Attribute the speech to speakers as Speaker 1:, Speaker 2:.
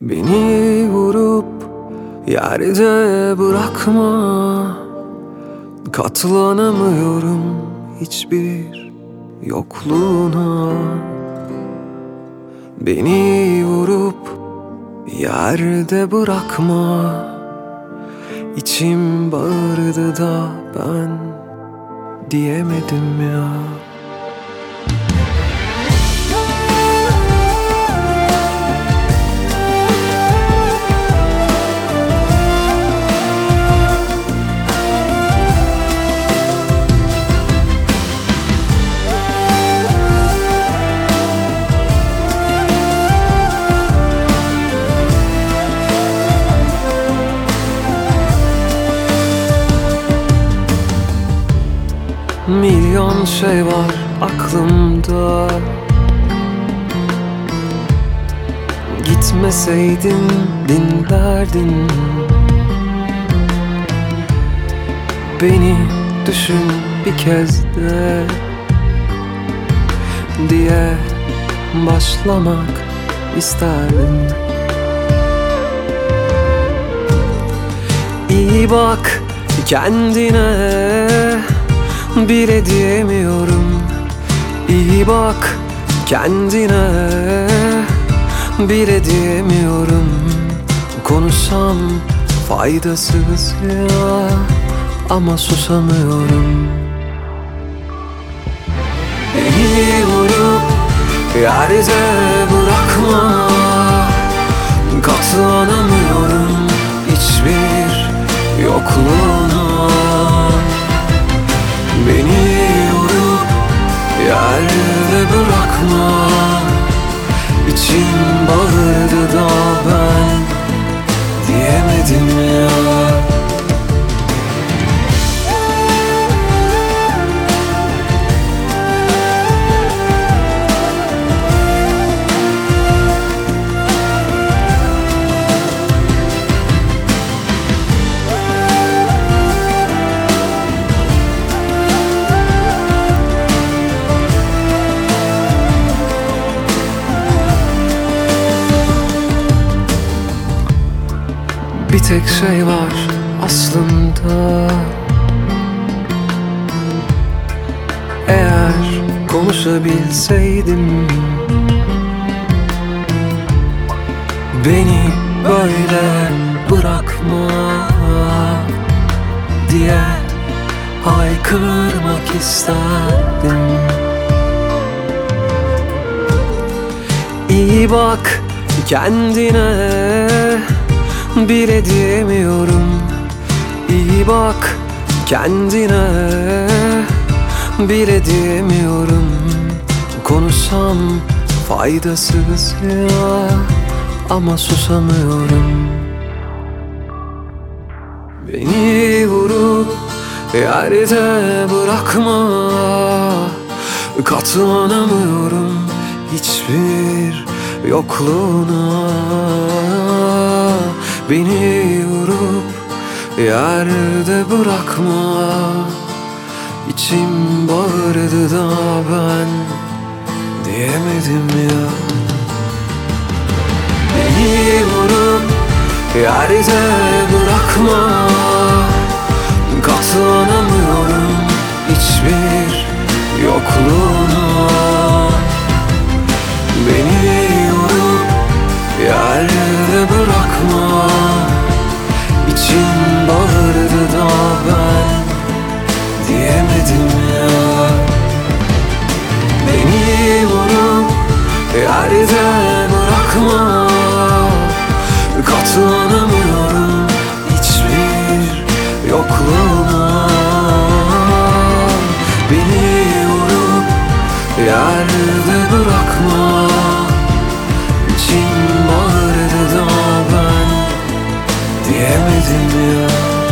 Speaker 1: Beni vurup yerde bırakma, katlanamıyorum hiçbir yokluğuna. Beni vurup yerde bırakma, içim bağırdı da ben diyemedim ya. Milyon şey var aklımda, gitmeseydin dinlerdin. Beni düşün bir kez de diye başlamak isterdim. İyi bak kendine, bile diyemiyorum. İyi bak kendine, bile diyemiyorum. Konuşsam faydasız ya, ama susamıyorum. Beni vurup yerde bırakma, katlanamıyorum hiçbir yokluğuna. Beni vurup yerde bırakma, İçim bağırdı da ben diyemedim ya. Bir tek şey var aslında, eğer konuşabilseydim, beni böyle bırakma diye haykırmak isterdim. İyi bak kendine, bile diyemiyorum. İyi bak kendine, bile diyemiyorum. Konuşsam faydasız ya, ama susamıyorum. Beni vurup yerde bırakma, katlanamıyorum hiçbir yokluğuna. Beni vurup yerde bırakma, İçim bağırdı da ben diyemedim ya. Beni vurup yerde bırakma, katlanamıyorum hiçbir yokluğuna. Beni vurup yerde bırakma, İçim bağırdı da ben diyemedim ya. Beni vurup yerde bırakma, katlanamıyorum hiçbir yokluğuna. Beni vurup yerde bırakma, İçim bağırdı da ben diyemedim ya.